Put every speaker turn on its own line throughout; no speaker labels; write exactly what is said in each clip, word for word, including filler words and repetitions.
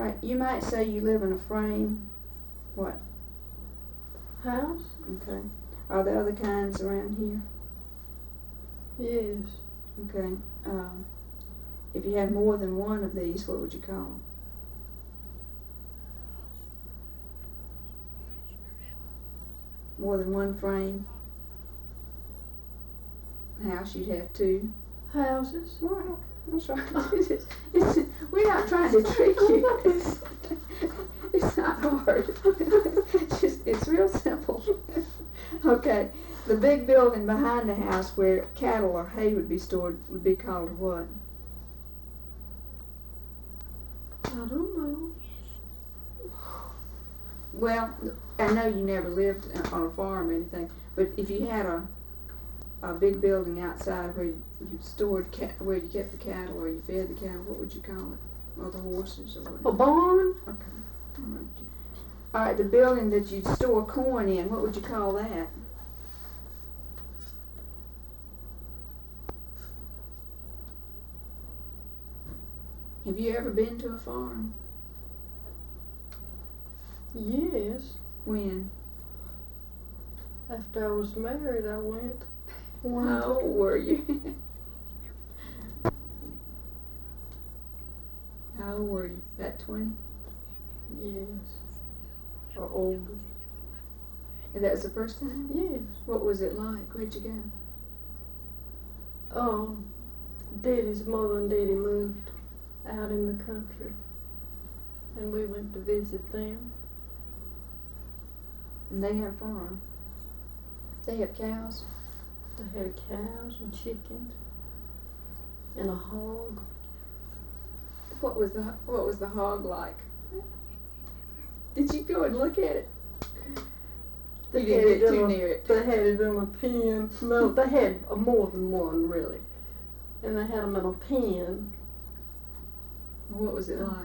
Alright, you might say you live in a frame. What?
House?
Okay. Are there other kinds around here?
Yes.
Okay. Um, if you have more than one of these, what would you call them? More than one frame house, you'd have two.
Houses?
Right. That's right. It's, it's, we're not trying to trick you. It's, it's not hard. It's just, it's real simple. Okay. The big building behind the house where cattle or hay would be stored would be called what?
I don't know.
Well, I know you never lived on a farm or anything, but if you had a a big building outside where you, you stored cat, where you kept the cattle or you fed the cattle, what would you call it? Or the horses or whatever?
A barn?
Okay. All right. All right. The building that you store corn in, what would you call that? Have you ever been to a farm?
Yes.
When?
After I was married, I went. One
How old were you? How old were you? About twenty?
Yes. Or older.
And that was the first time?
Yes.
What was it like? Where'd you go?
Um, Daddy's mother and Daddy moved out in the country, and we went to visit them.
And they have a farm. They have cows.
They had cows and chickens and a hog.
What was the What was the hog like? Did you go and look at it?
They
You didn't
had
get
it
too
in a-
near it.
They had it in a pen. No, they had a more than one, really. And they had them in a pen.
What was it like?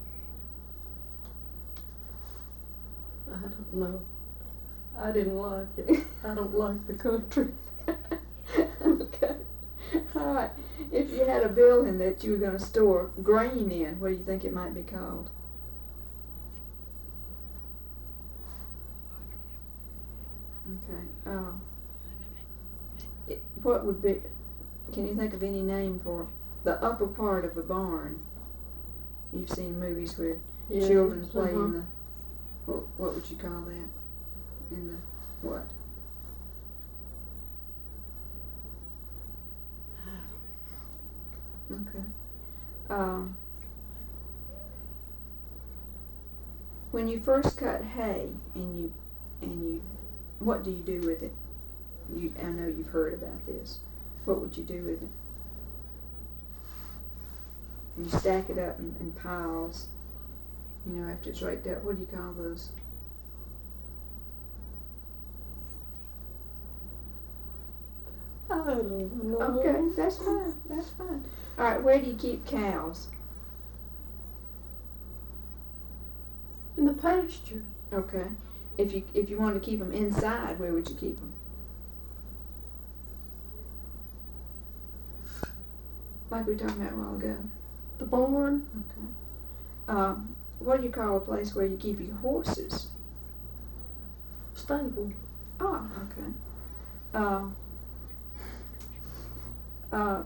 I don't know. I didn't like it. I don't like the country.
Okay. All right. If you had a building that you were going to store grain in, what do you think it might be called? Okay. Uh, it, what would be? Can you think of any name for the upper part of a barn? You've seen movies where
Yes,
children play
uh-huh.
in the. What, what would you call that? In the what? Okay. Um, when you first cut hay and you and you, what do you do with it? You, I know you've heard about this. What would you do with it? And you stack it up in, in piles. You know, after it's raked up. What do you call those?
I don't know.
Okay, that's fine. That's fine. All right, where do you keep cows?
In the pasture.
Okay. If you if you wanted to keep them inside, where would you keep them? Like we were talking about a while ago.
The barn.
Okay. Um, what do you call a place where you keep your horses?
Stable.
Oh, okay. Um. Uh,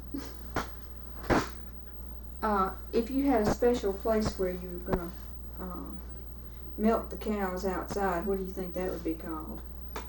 uh, if you had a special place where you were gonna uh, milk the cows outside, what do you think that would be called?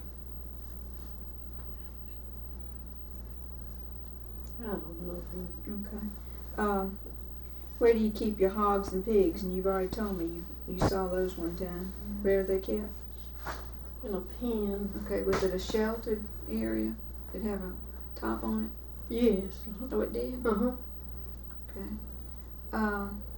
I don't know.
Okay. Um, where do you keep your hogs and pigs? And you've already told me you, you saw those one time. Where are they kept?
In a pen.
Okay, was it a sheltered area? Did it have a top on it?
Yes. Uh-huh.
Oh, it did?
Uh-huh.
Okay. Um,